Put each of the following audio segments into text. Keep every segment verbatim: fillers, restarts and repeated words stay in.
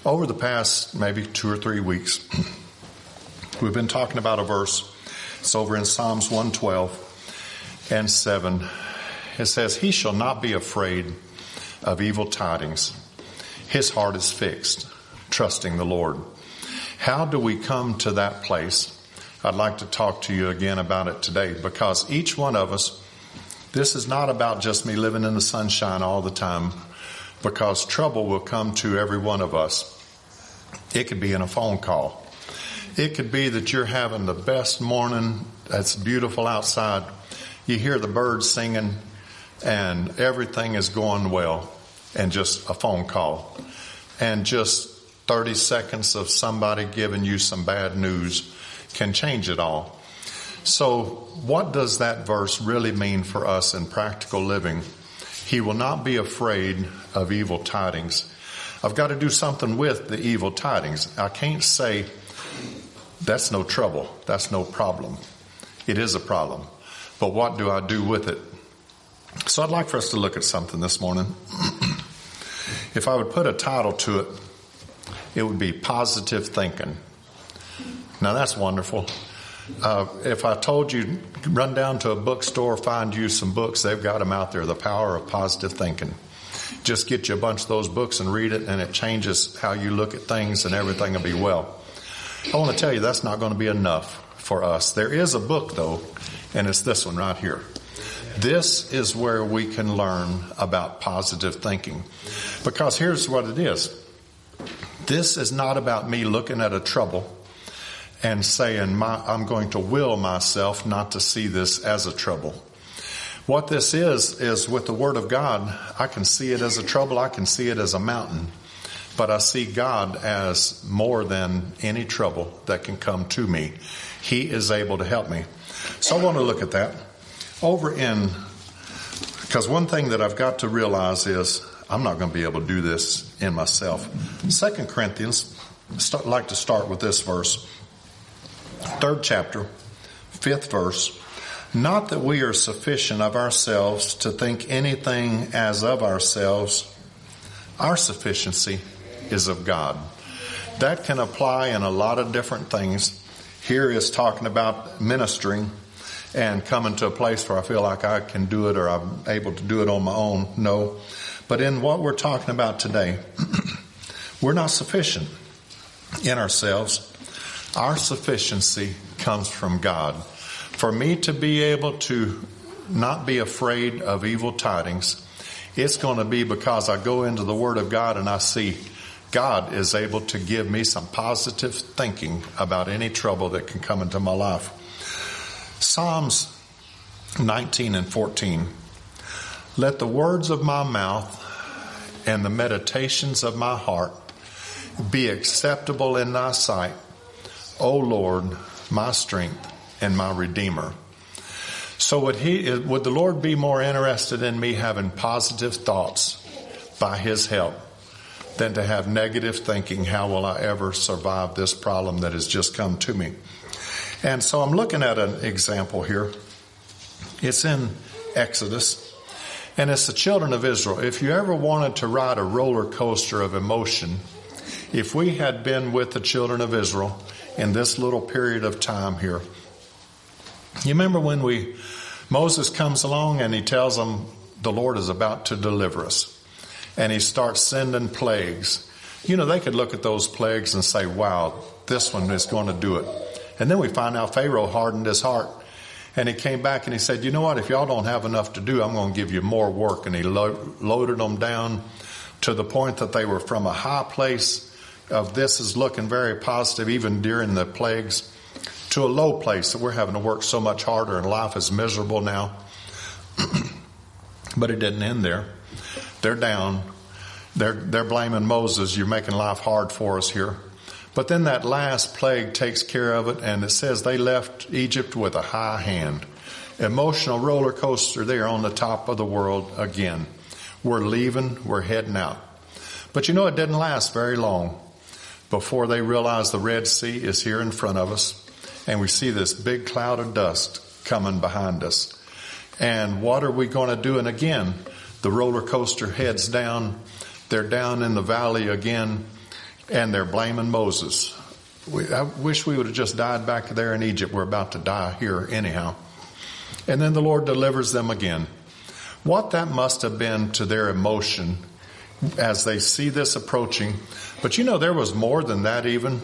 Over the past maybe two or three weeks, we've been talking about a verse. It's over in Psalms one twelve and seven. It says, "He shall not be afraid of evil tidings. His heart is fixed, trusting the Lord." How do we come to that place? I'd like to talk to you again about it today, because each one of us, this is not about just me living in the sunshine all the time, because trouble will come to every one of us. It could be in a phone call. It could be that you're having the best morning. It's beautiful outside. You hear the birds singing and everything is going well, and just a phone call and just thirty seconds of somebody giving you some bad news can change it all. So what does that verse really mean for us in practical living? He will not be afraid of evil tidings. I've got to do something with the evil tidings. I can't say that's no trouble, that's no problem. It is a problem. But what do I do with it? So I'd like for us to look at something this morning. If I would put a title to it, it would be Positive Thinking. Now that's wonderful. Uh, if I told you, run down to a bookstore, find you some books, they've got them out there, The Power of Positive Thinking. Just get you a bunch of those books and read it, and it changes how you look at things, and everything will be well. I want to tell you that's not going to be enough for us. There is a book, though, and it's this one right here. This is where we can learn about positive thinking. Because here's what it is. This is not about me looking at a trouble and saying, my, I'm going to will myself not to see this as a trouble. What this is, is with the Word of God, I can see it as a trouble, I can see it as a mountain, but I see God as more than any trouble that can come to me. He is able to help me. So I want to look at that. Over in, because one thing that I've got to realize is, I'm not going to be able to do this in myself. Second Corinthians, I'd like to start with this verse. Third chapter, fifth verse. "Not that we are sufficient of ourselves to think anything as of ourselves. Our sufficiency is of God." That can apply in a lot of different things. Here is talking about ministering and coming to a place where I feel like I can do it, or I'm able to do it on my own. No. But in what we're talking about today, we're not sufficient in ourselves. Our sufficiency comes from God. For me to be able to not be afraid of evil tidings, it's going to be because I go into the Word of God and I see God is able to give me some positive thinking about any trouble that can come into my life. Psalms nineteen and fourteen. "Let the words of my mouth and the meditations of my heart be acceptable in thy sight, O Lord, my strength and my Redeemer." So would he, would the Lord be more interested in me having positive thoughts by His help than to have negative thinking? How will I ever survive this problem that has just come to me? And so I'm looking at an example here. It's in Exodus, and it's the children of Israel. If you ever wanted to ride a roller coaster of emotion, if we had been with the children of Israel in this little period of time here, you remember when we, Moses comes along and he tells them the Lord is about to deliver us, and he starts sending plagues. You know, they could look at those plagues and say, wow, this one is going to do it. And then we find out Pharaoh hardened his heart, and he came back and he said, you know what, if y'all don't have enough to do, I'm going to give you more work. And he lo- loaded them down to the point that they were from a high place of this is looking very positive, even during the plagues, to a low place that we're having to work so much harder and life is miserable now. But it didn't end there. They're down. They're, they're blaming Moses. You're making life hard for us here. But then that last plague takes care of it, and it says they left Egypt with a high hand. Emotional roller coaster there on the top of the world again. We're leaving, we're heading out. But you know, it didn't last very long before they realized the Red Sea is here in front of us, and we see this big cloud of dust coming behind us. And what are we going to do? And again, the roller coaster heads down. They're down in the valley again. and they're blaming Moses. We, I wish we would have just died back there in Egypt. We're about to die here anyhow. And then the Lord delivers them again. What that must have been to their emotion as they see this approaching. But you know, there was more than that even.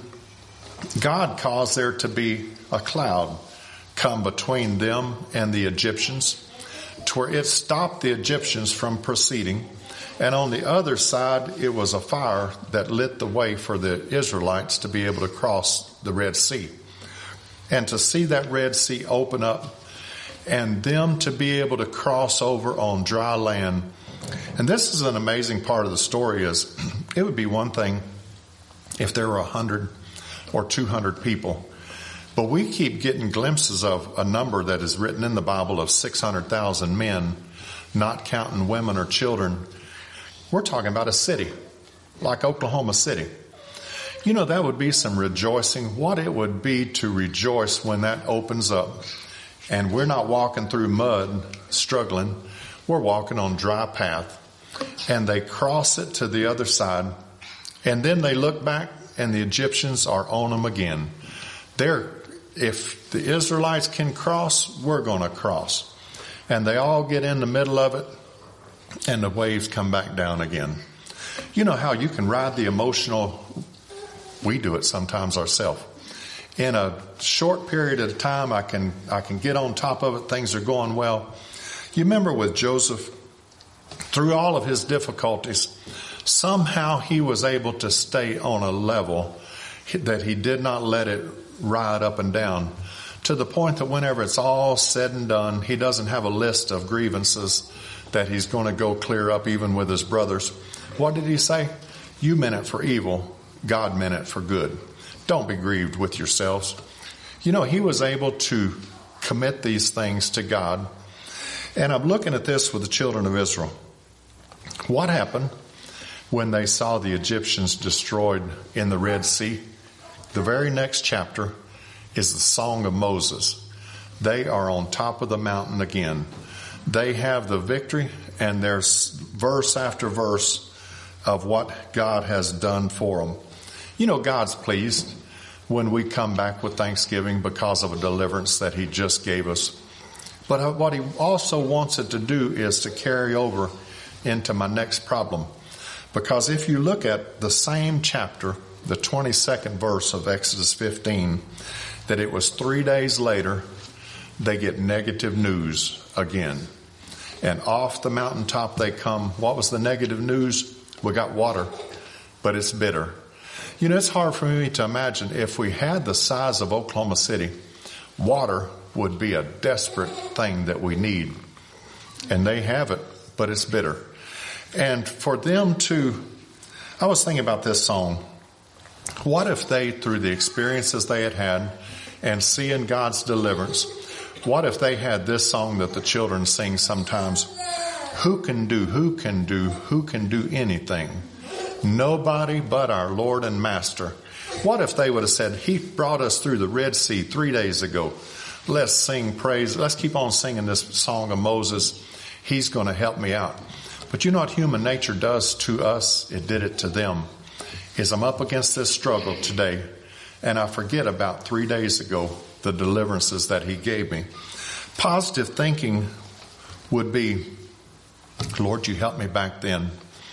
God caused there to be a cloud come between them and the Egyptians, to where it stopped the Egyptians from proceeding. And on the other side, it was a fire that lit the way for the Israelites to be able to cross the Red Sea. And to see that Red Sea open up and them to be able to cross over on dry land. And this is an amazing part of the story. Is it would be one thing if there were a hundred or two hundred people, but we keep getting glimpses of a number that is written in the Bible of six hundred thousand men, not counting women or children. We're talking about a city like Oklahoma City. You know, that would be some rejoicing. What it would be to rejoice when that opens up. And we're not walking through mud, struggling. We're walking on dry path. And they cross it to the other side. And then they look back, and the Egyptians are on them again. They're, if the Israelites can cross, we're going to cross. And they all get in the middle of it, and the waves come back down again. You know how you can ride the emotional, we do it sometimes ourselves. In a short period of time, I can I can get on top of it. Things are going well. You remember with Joseph, through all of his difficulties, somehow he was able to stay on a level that he did not let it ride up and down, to the point that whenever it's all said and done, he doesn't have a list of grievances that he's going to go clear up even with his brothers. What did he say? You meant it for evil. God meant it for good. Don't be grieved with yourselves. You know, he was able to commit these things to God. And I'm looking at this with the children of Israel. What happened when they saw the Egyptians destroyed in the Red Sea? The very next chapter is the Song of Moses. They are on top of the mountain again. They have the victory, and there's verse after verse of what God has done for them. You know, God's pleased when we come back with thanksgiving because of a deliverance that he just gave us. But what he also wants it to do is to carry over into my next problem. Because if you look at the same chapter, the twenty-second verse of Exodus fifteen, that it was three days later, they get negative news again. And off the mountaintop they come. What was the negative news? We got water, but it's bitter. You know, it's hard for me to imagine if we had the size of Oklahoma City, water would be a desperate thing that we need. And they have it, but it's bitter. And for them to, I was thinking about this song. What if they, through the experiences they had had and seeing God's deliverance, what if they had this song that the children sing sometimes? Who can do, who can do, who can do anything? Nobody but our Lord and Master. What if they would have said, he brought us through the Red Sea three days ago. Let's sing praise. Let's keep on singing this song of Moses. He's going to help me out. But you know what human nature does to us? It did it to them. Is I'm up against this struggle today, and I forget about three days ago the deliverances that he gave me. Positive thinking would be, Lord, you helped me back then.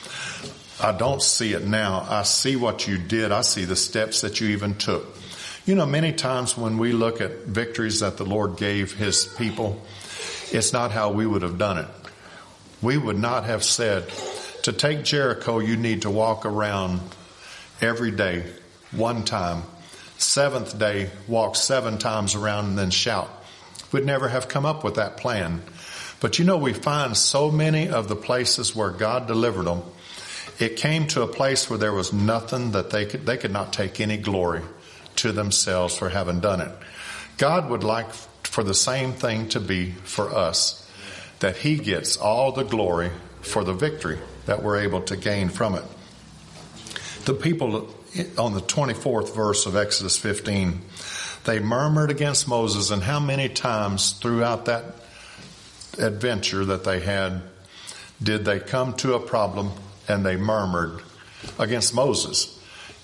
I don't see it now. I see what you did. I see the steps that you even took. You know, many times when we look at victories that the Lord gave his people, it's not how we would have done it. We would not have said, to take Jericho, you need to walk around every day, one time. Seventh day, walk seven times around and then shout. We'd never have come up with that plan. But you know, we find so many of the places where God delivered them, it came to a place where there was nothing that they could, they could not take any glory to themselves for having done it. God would like for the same thing to be for us, that he gets all the glory for the victory that we're able to gain from it. The people on the twenty-fourth verse of Exodus fifteen, they murmured against Moses, and how many times throughout that adventure that they had did they come to a problem and they murmured against Moses?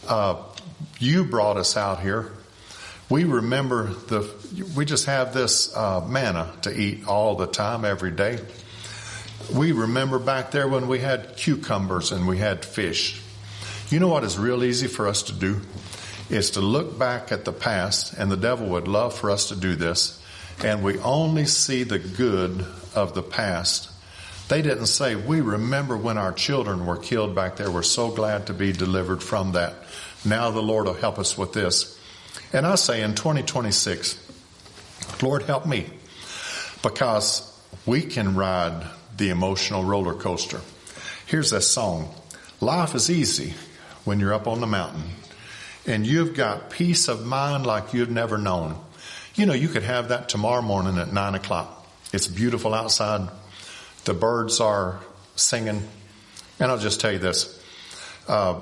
uh, you brought us out here. We remember the, we just have this uh, manna to eat all the time, every day. We remember back there when we had cucumbers and we had fish. You know what is real easy for us to do? Is to look back at the past, and the devil would love for us to do this, and we only see the good of the past. They didn't say, we remember when our children were killed back there. We're so glad to be delivered from that. Now the Lord will help us with this. And I say in twenty twenty-six, Lord, help me, because we can ride the emotional roller coaster. Here's that song. Life is easy when you're up on the mountain, and you've got peace of mind like you've never known. You know, you could have that tomorrow morning at nine o'clock. It's beautiful outside. The birds are singing. And I'll just tell you this. Uh,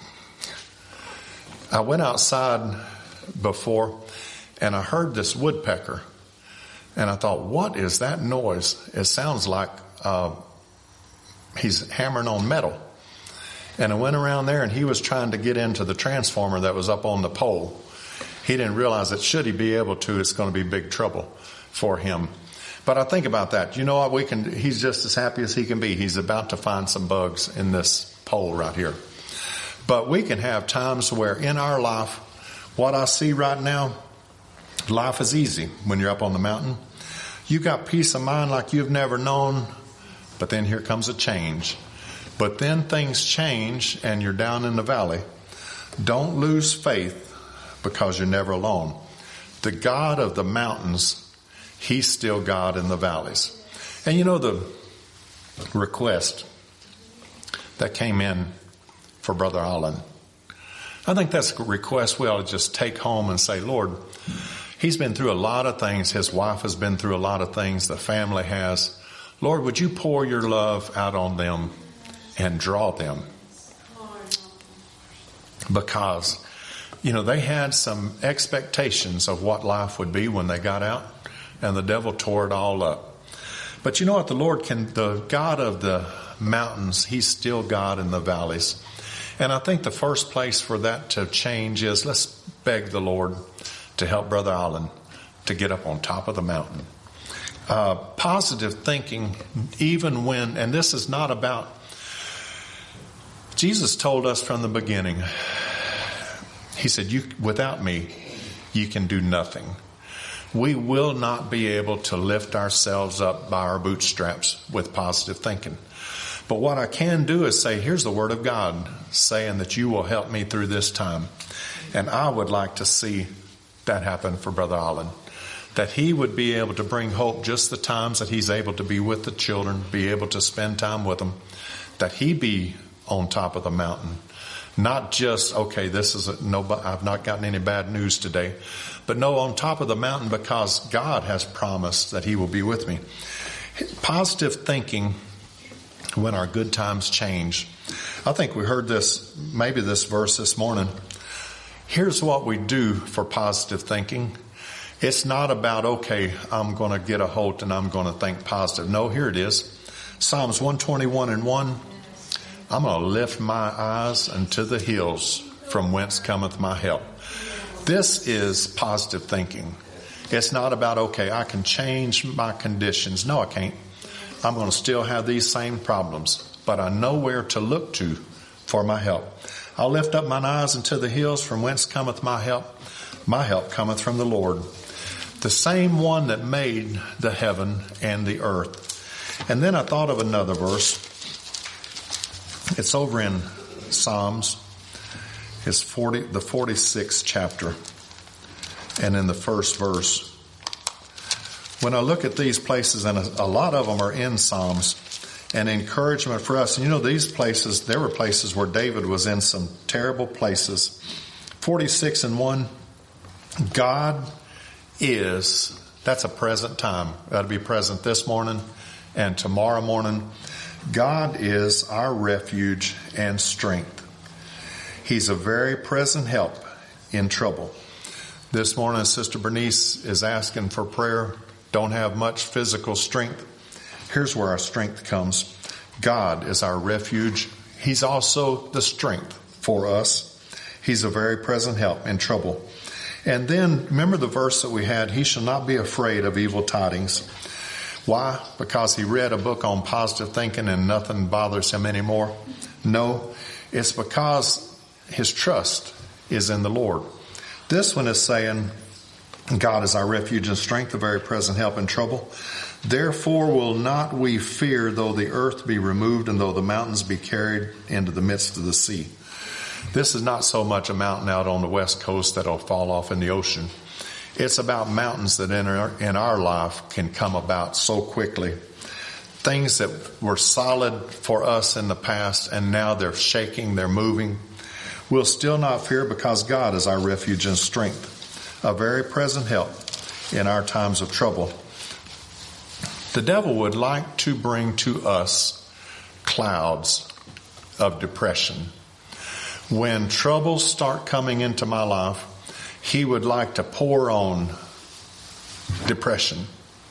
I went outside before, and I heard this woodpecker. And I thought, what is that noise? It sounds like uh, he's hammering on metal. And I went around there, and he was trying to get into the transformer that was up on the pole. He didn't realize that should he be able to, it's going to be big trouble for him. But I think about that. You know what? We can. He's just as happy as he can be. He's about to find some bugs in this pole right here. But we can have times where in our life, what I see right now, life is easy when you're up on the mountain. You got peace of mind like you've never known, but then here comes a change. But then things change and you're down in the valley. Don't lose faith, because you're never alone. The God of the mountains, he's still God in the valleys. And you know the request that came in for Brother Allen? I think that's a request we ought to just take home and say, Lord, he's been through a lot of things. His wife has been through a lot of things. The family has. Lord, would you pour your love out on them and draw them? Because, you know, they had some expectations of what life would be when they got out, and the devil tore it all up. But you know what? The Lord can, the God of the mountains, he's still God in the valleys. And I think the first place for that to change is let's beg the Lord to help Brother Allen to get up on top of the mountain. Uh, positive thinking, even when, and this is not about, Jesus told us from the beginning, he said, "You, without me, you can do nothing." We will not be able to lift ourselves up by our bootstraps with positive thinking. But what I can do is say, here's the Word of God saying that you will help me through this time. And I would like to see that happen for Brother Allen. That he would be able to bring hope just the times that he's able to be with the children, be able to spend time with them. That he be on top of the mountain. Not just, okay, this is a, no, I've not gotten any bad news today. But no, on top of the mountain, because God has promised that he will be with me. Positive thinking when our good times change. I think we heard this, maybe this verse this morning. Here's what we do for positive thinking. It's not about, okay, I'm going to get a hold and I'm going to think positive. No, here it is. Psalms one twenty-one and one. I'm going to lift my eyes unto the hills from whence cometh my help. This is positive thinking. It's not about, okay, I can change my conditions. No, I can't. I'm going to still have these same problems, but I know where to look to for my help. I'll lift up mine eyes unto the hills from whence cometh my help. My help cometh from the Lord, the same one that made the heaven and the earth. And then I thought of another verse. It's over in Psalms. It's forty, the forty-sixth chapter, and in the first verse. When I look at these places, and a, a lot of them are in Psalms, and encouragement for us. And you know, these places, there were places where David was in some terrible places. forty-six and one, God is, that's a present time. That'll be present this morning and tomorrow morning. God is our refuge and strength. He's a very present help in trouble. This morning, Sister Bernice is asking for prayer. Don't have much physical strength. Here's where our strength comes. God is our refuge. He's also the strength for us. He's a very present help in trouble. And then remember the verse that we had, he shall not be afraid of evil tidings. Why? Because he read a book on positive thinking and nothing bothers him anymore? No, it's because his trust is in the Lord. This one is saying, God is our refuge and strength, a very present help in trouble. Therefore will not we fear, though the earth be removed and though the mountains be carried into the midst of the sea. This is not so much a mountain out on the west coast that'll fall off in the ocean. It's about mountains that in our, in our life can come about so quickly. Things that were solid for us in the past and now they're shaking, they're moving. We'll still not fear because God is our refuge and strength, a very present help in our times of trouble. The devil would like to bring to us clouds of depression. When troubles start coming into my life, he would like to pour on depression.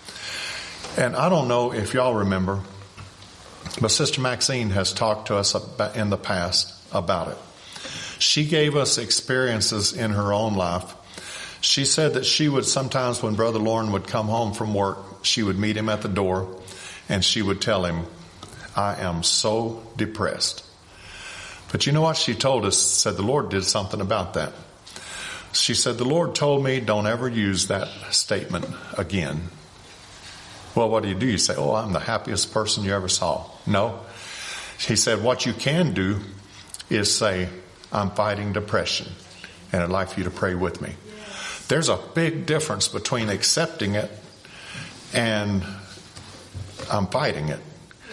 And I don't know if y'all remember, but Sister Maxine has talked to us about, in the past about it. She gave us experiences in her own life. She said that she would sometimes, when Brother Lauren would come home from work, she would meet him at the door and she would tell him, I am so depressed. But you know what she told us? Said the Lord did something about that. She said, the Lord told me don't ever use that statement again. Well, what do you do? You say, oh, I'm the happiest person you ever saw. No. He said, what you can do is say, I'm fighting depression, and I'd like for you to pray with me. There's a big difference between accepting it and I'm fighting it.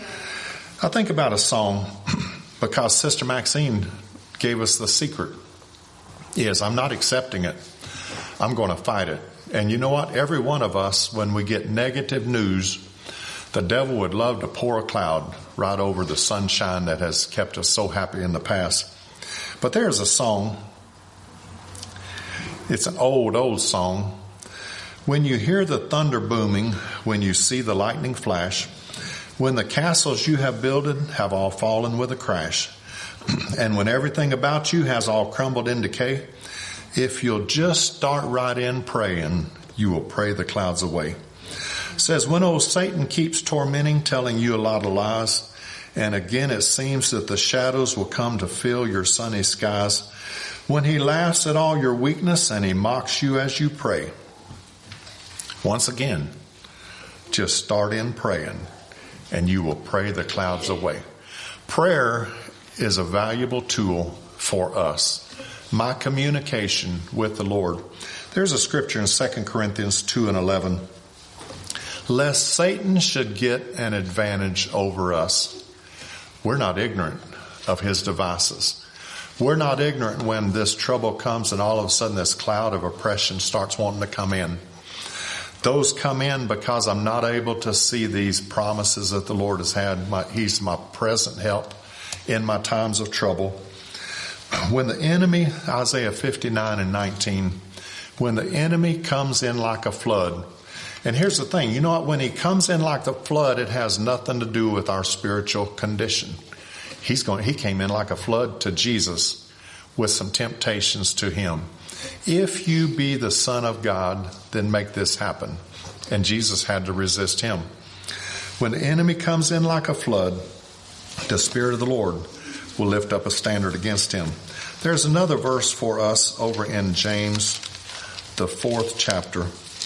I think about a song because Sister Maxine gave us the secret is I'm not accepting it. I'm going to fight it. And you know what? Every one of us, when we get negative news, the devil would love to pour a cloud right over the sunshine that has kept us so happy in the past. But there's a song. It's an old, old song. When you hear the thunder booming, when you see the lightning flash, when the castles you have builded have all fallen with a crash, and when everything about you has all crumbled in decay, if you'll just start right in praying, you will pray the clouds away. It says, when old Satan keeps tormenting, telling you a lot of lies, and again it seems that the shadows will come to fill your sunny skies, when he laughs at all your weakness and he mocks you as you pray, once again, just start in praying and you will pray the clouds away. Prayer is a valuable tool for us. My communication with the Lord. There's a scripture in Second Corinthians two and eleven. Lest Satan should get an advantage over us. We're not ignorant of his devices. We're not ignorant when this trouble comes and all of a sudden this cloud of oppression starts wanting to come in. Those come in because I'm not able to see these promises that the Lord has had. My, he's my present help in my times of trouble. When the enemy, Isaiah fifty-nine and nineteen, when the enemy comes in like a flood, and here's the thing, you know what, when he comes in like the flood, it has nothing to do with our spiritual condition. He's going, he came in like a flood to Jesus with some temptations to him. If you be the Son of God, then make this happen. And Jesus had to resist him. When the enemy comes in like a flood, the Spirit of the Lord will lift up a standard against him. There's another verse for us over in James, the fourth chapter.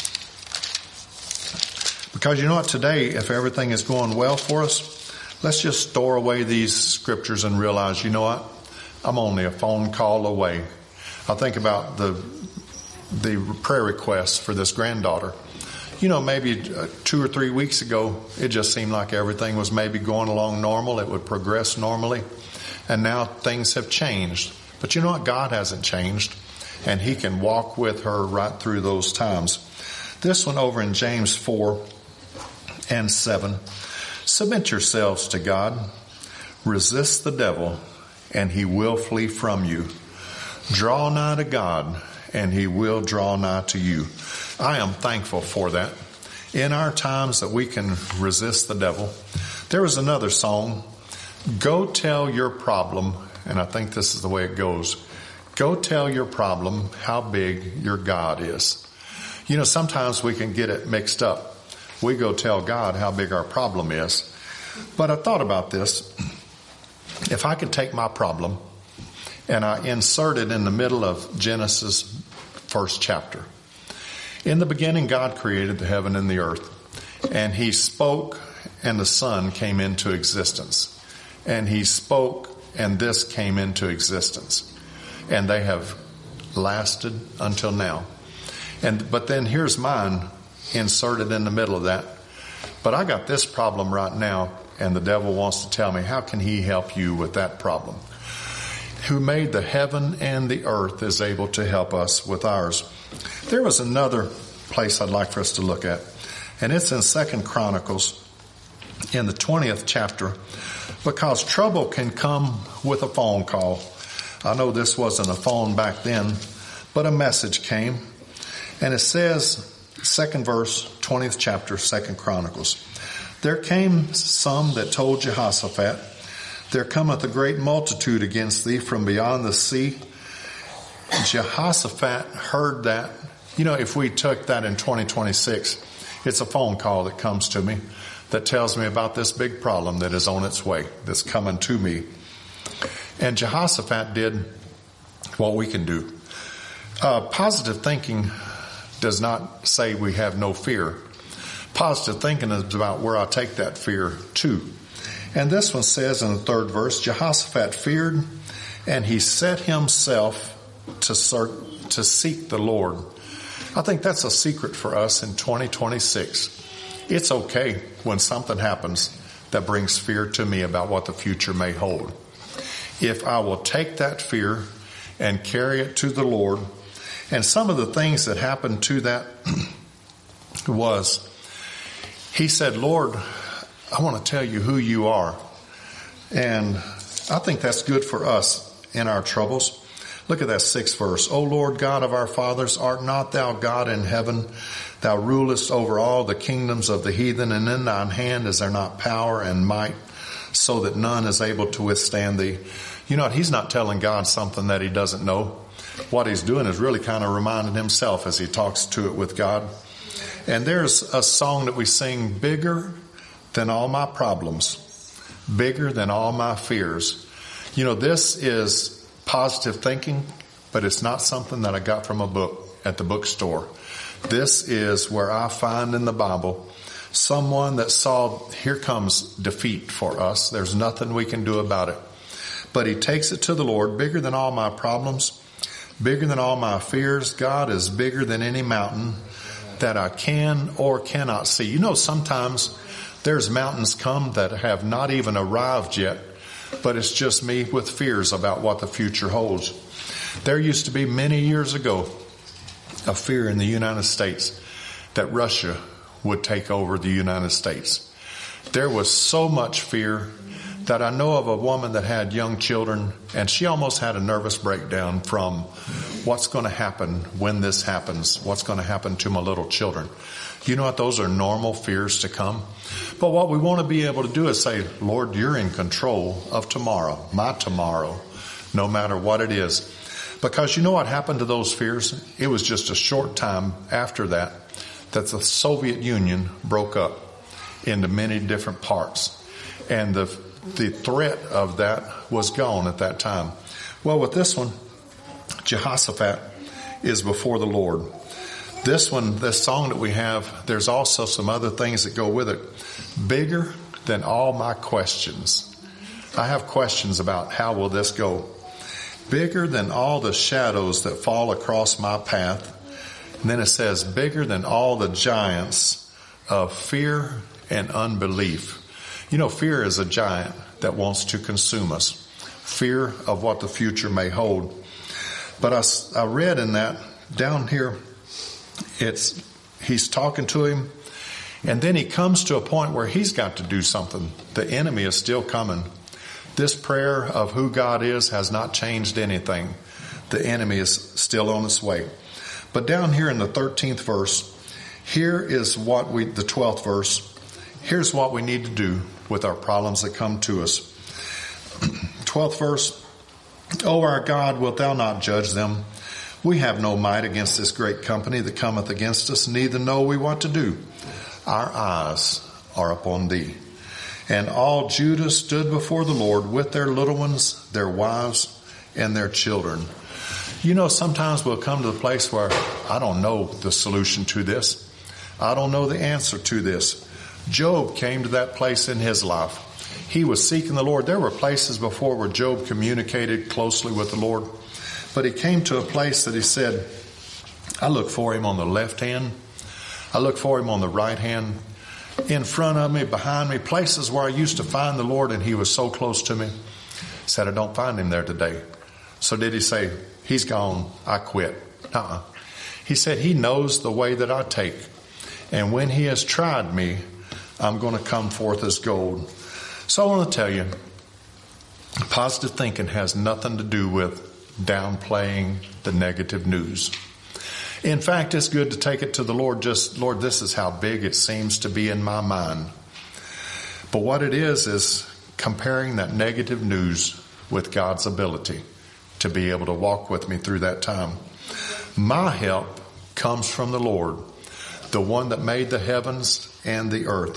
Because you know what, today, if everything is going well for us, let's just store away these scriptures and realize, you know what, I'm only a phone call away. I think about the the prayer requests for this granddaughter. You know, maybe two or three weeks ago, it just seemed like everything was maybe going along normal. It would progress normally. And now things have changed. But you know what? God hasn't changed. And he can walk with her right through those times. This one over in James four and seven. Submit yourselves to God. Resist the devil, and he will flee from you. Draw nigh to God, and he will draw nigh to you. I am thankful for that. In our times that we can resist the devil. There was another song, Go Tell Your Problem, and I think this is the way it goes. Go tell your problem how big your God is. You know, sometimes we can get it mixed up. We go tell God how big our problem is. But I thought about this. If I could take my problem and I insert it in the middle of Genesis first chapter. In the beginning, God created the heaven and the earth. And he spoke and the sun came into existence. And he spoke and this came into existence. And they have lasted until now. And but then here's mine inserted in the middle of that. But I got this problem right now, and the devil wants to tell me, how can he help you with that problem? Who made the heaven and the earth is able to help us with ours. There was another place I'd like for us to look at, and it's in Second Chronicles in the twentieth chapter, because trouble can come with a phone call. I know this wasn't a phone back then, but a message came. And it says, second verse, twentieth chapter, Second Chronicles. There came some that told Jehoshaphat, there cometh a great multitude against thee from beyond the sea. Jehoshaphat heard that. You know, if we took that in twenty twenty-six, it's a phone call that comes to me that tells me about this big problem that is on its way, that's coming to me. And Jehoshaphat did what we can do. Uh, positive thinking does not say we have no fear. Positive thinking is about where I take that fear to. And this one says in the third verse, Jehoshaphat feared, and he set himself to search, to seek the Lord. I think that's a secret for us in twenty twenty-six. It's okay when something happens that brings fear to me about what the future may hold. If I will take that fear and carry it to the Lord. And some of the things that happened to that was, he said, Lord, I want to tell you who you are. And I think that's good for us in our troubles. Look at that sixth verse. O Lord God of our fathers, art not thou God in heaven? Thou rulest over all the kingdoms of the heathen, and in thine hand is there not power and might, so that none is able to withstand thee. You know what? He's not telling God something that he doesn't know. What he's doing is really kind of reminding himself as he talks to it with God. And there's a song that we sing, bigger than all my problems, bigger than all my fears. You know, this is positive thinking, but it's not something that I got from a book at the bookstore. This is where I find in the Bible someone that saw, here comes defeat for us. There's nothing we can do about it. But he takes it to the Lord, bigger than all my problems, bigger than all my fears. God is bigger than any mountain that I can or cannot see. You know, sometimes there's mountains come that have not even arrived yet, but it's just me with fears about what the future holds. There used to be many years ago a fear in the United States that Russia would take over the United States. There was so much fear that I know of a woman that had young children, and she almost had a nervous breakdown from what's going to happen when this happens, what's going to happen to my little children. You know what? Those are normal fears to come. But what we want to be able to do is say, Lord, you're in control of tomorrow, my tomorrow, no matter what it is. Because you know what happened to those fears? It was just a short time after that that the Soviet Union broke up into many different parts. And the the threat of that was gone at that time. Well, with this one, Jehoshaphat is before the Lord. This one, this song that we have, there's also some other things that go with it. Bigger than all my questions. I have questions about how will this go. Bigger than all the shadows that fall across my path. And then it says, bigger than all the giants of fear and unbelief. You know, fear is a giant that wants to consume us. Fear of what the future may hold. But I, I read in that, down here, it's he's talking to him, and then he comes to a point where he's got to do something. The enemy is still coming. This prayer of who God is has not changed anything. The enemy is still on its way. But down here in the thirteenth verse, here is what we, the twelfth verse, here's what we need to do with our problems that come to us. twelfth verse, O our God, wilt thou not judge them? We have no might against this great company that cometh against us, neither know we what to do. Our eyes are upon thee. And all Judah stood before the Lord with their little ones, their wives, and their children. You know, sometimes we'll come to the place where I don't know the solution to this. I don't know the answer to this. Job came to that place in his life. He was seeking the Lord. There were places before where Job communicated closely with the Lord. But he came to a place that he said, I look for him on the left hand. I look for him on the right hand. In front of me, behind me, places where I used to find the Lord and he was so close to me. He said, I don't find him there today. So did he say, he's gone, I quit? Uh-uh. He said, he knows the way that I take. And when he has tried me, I'm going to come forth as gold. So I want to tell you, positive thinking has nothing to do with downplaying the negative news. In fact, it's good to take it to the Lord. Just, Lord, this is how big it seems to be in my mind. But what it is, is comparing that negative news with God's ability to be able to walk with me through that time. My help comes from the Lord, the one that made the heavens and the earth.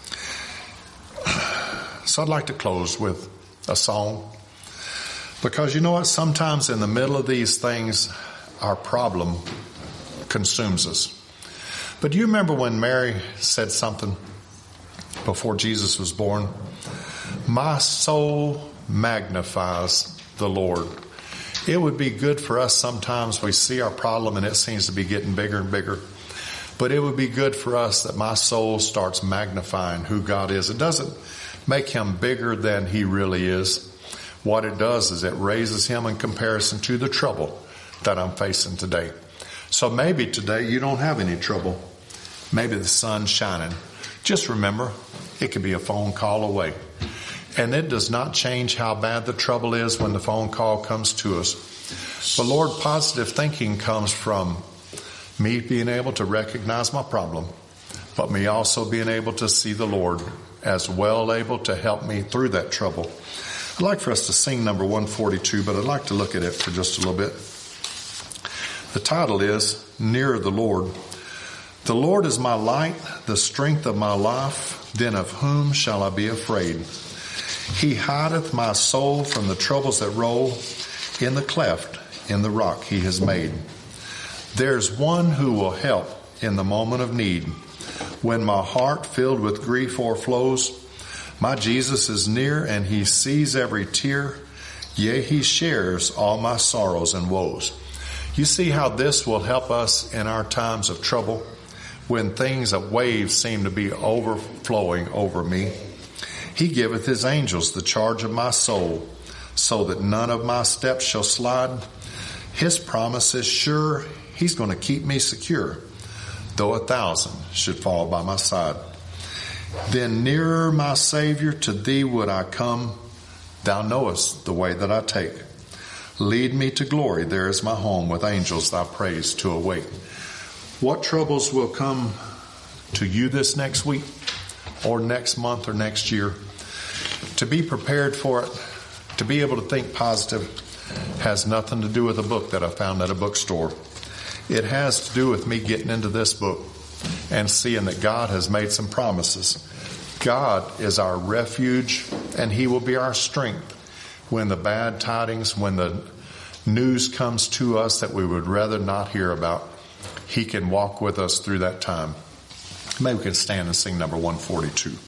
So I'd like to close with a song. Because you know what? Sometimes in the middle of these things, our problem consumes us. But do you remember when Mary said something before Jesus was born? My soul magnifies the Lord. It would be good for us sometimes we see our problem and it seems to be getting bigger and bigger. But it would be good for us that my soul starts magnifying who God is. It doesn't make him bigger than he really is. What it does is it raises him in comparison to the trouble that I'm facing today. So maybe today you don't have any trouble. Maybe the sun's shining. Just remember, it could be a phone call away. And it does not change how bad the trouble is when the phone call comes to us. But Lord, positive thinking comes from me being able to recognize my problem, but me also being able to see the Lord as well able to help me through that trouble. I'd like for us to sing number one forty-two, but I'd like to look at it for just a little bit. The title is Nearer the Lord. The Lord is my light, the strength of my life, then of whom shall I be afraid? He hideth my soul from the troubles that roll, in the cleft, in the rock he has made. There's one who will help in the moment of need. When my heart filled with grief o'erflows, my Jesus is near and he sees every tear. Yea, he shares all my sorrows and woes. You see how this will help us in our times of trouble when things of waves seem to be overflowing over me. He giveth his angels the charge of my soul, so that none of my steps shall slide. His promise is sure, he's going to keep me secure, though a thousand should fall by my side. Then nearer, my Savior, to thee would I come. Thou knowest the way that I take. Lead me to glory, there is my home, with angels thy praise to await. What troubles will come to you this next week, or next month, or next year? To be prepared for it, to be able to think positive, has nothing to do with a book that I found at a bookstore. It has to do with me getting into this book and seeing that God has made some promises. God is our refuge, and he will be our strength when the bad tidings, when the news comes to us that we would rather not hear about. He can walk with us through that time. Maybe we can stand and sing number one forty-two.